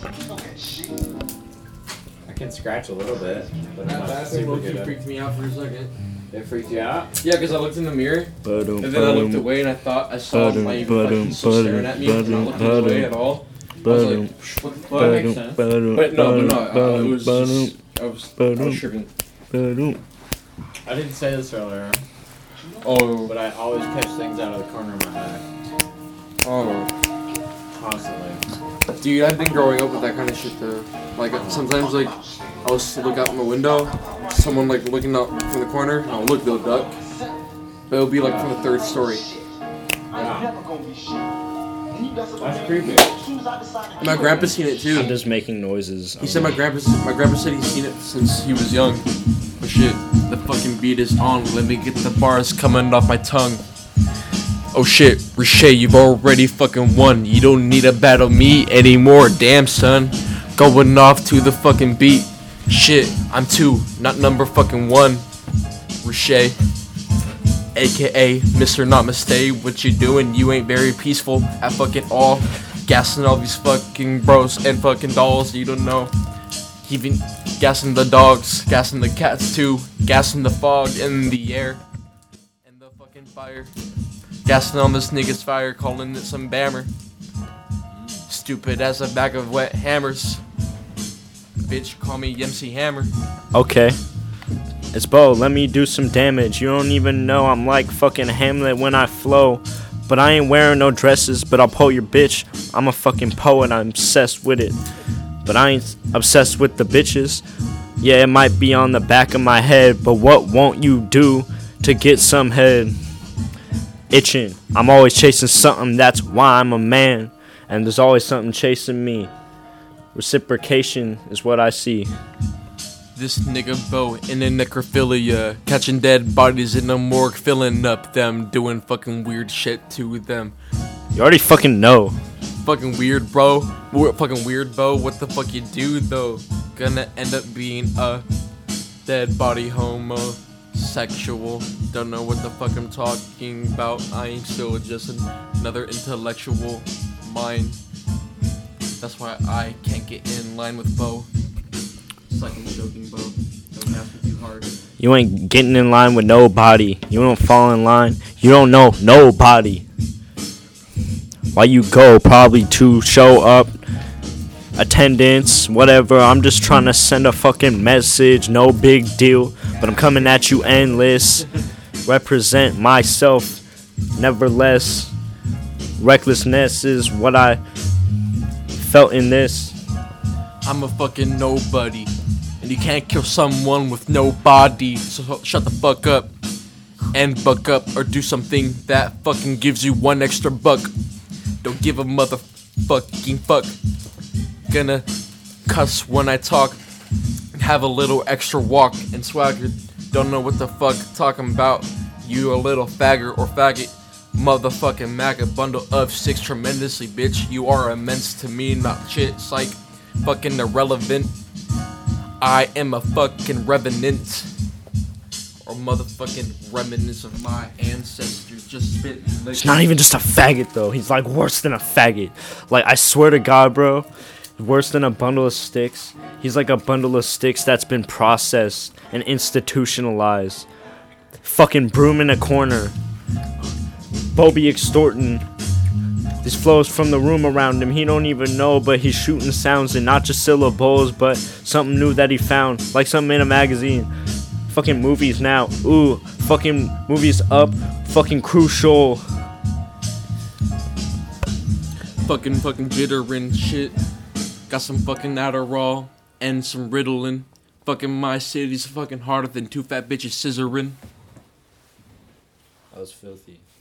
I can scratch a little bit, but That I'm not bathroom super low-key good at. freaked me out for a second. It freaked you out? Yeah, because I looked in the mirror, and then I looked away, and I thought I saw my reflection still staring at me, not looking away at all. I was like, what the fuck? That makes sense. But no, it was just, I was tripping. I didn't say this earlier, Oh, but I always catch things out of the corner of my eye. oh. Constantly. Dude, I've been growing up with that kind of shit though. Like, sometimes, like, I'll look out my window, someone, like, looking out from the corner, and I'll look, they'll duck. But it'll be, like, from the third story. Yeah. That's creepy. My grandpa's seen it too. I'm just making noises. He said my grandpa said he's seen it since he was young. But shit, the fucking beat is on. Let me get the bars coming off my tongue. Oh shit, Riche, you've already fucking won. You don't need to battle me anymore, damn son. Going off to the fucking beat. Shit, I'm 2, not number fucking 1. Riche, aka Mr. Namaste. What you doing? You ain't very peaceful at fucking all. Gassing all these fucking bros and fucking dolls. You don't know. Even gassing the dogs, gassing the cats too, gassing the fog in the air and the fucking fire. Gassing on this nigga's fire, calling it some bammer. Stupid as a bag of wet hammers. Bitch, call me MC Hammer. Okay. It's Bo, let me do some damage. You don't even know I'm like fucking Hamlet when I flow. But I ain't wearing no dresses, but I'll pull your bitch. I'm a fucking poet, I'm obsessed with it. But I ain't obsessed with the bitches. Yeah, it might be on the back of my head, but what won't you do to get some head? Itching. I'm always chasing something, that's why I'm a man. And there's always something chasing me. Reciprocation is what I see. This nigga Bo in a necrophilia, catching dead bodies in the morgue, filling up them, doing fucking weird shit to them. You already fucking know. Fucking weird, bro. Fucking weird, Bo. What the fuck you do, though? Gonna end up being a dead body homosexual. Don't know what the fuck I'm talking about. I ain't still just another intellectual mind. That's why I can't get in line with Bo. It's like I'm joking, Bo. Don't ask me too hard. You ain't getting in line with nobody. You don't fall in line. You don't know nobody. Why you go? Probably to show up. Attendance, whatever. I'm just trying to send a fucking message. No big deal. But I'm coming at you endless. Represent myself. Nevertheless. Recklessness is what I felt in this. I'm a fucking nobody. And you can't kill someone with no body. So shut the fuck up. And buck up or do something that fucking gives you one extra buck. Don't give a motherfucking fuck. Gonna cuss when I talk. Have a little extra walk and swagger. Don't know what the fuck talking about. You a little fagger or faggot. Motherfucking maggot bundle of 6 tremendously, bitch. You are immense to me, not shit. Psych. Fucking irrelevant. I am a fucking revenant. Or motherfucking remnants of my ancestors. Just spit. He's not even just a faggot, though. He's like worse than a faggot. Like, I swear to God, bro. Worse than a bundle of sticks. He's like a bundle of sticks that's been processed and institutionalized. Fucking broom in a corner. Bobby extorting. These flows from the room around him, he don't even know, but he's shooting sounds and not just syllables, but something new that he found, like something in a magazine. Fucking movies now, ooh, fucking movies up, fucking crucial. Fucking jittering shit. Got some fucking Adderall and some Ritalin. Fucking my city's fucking harder than 2 fat bitches scissoring. That was filthy.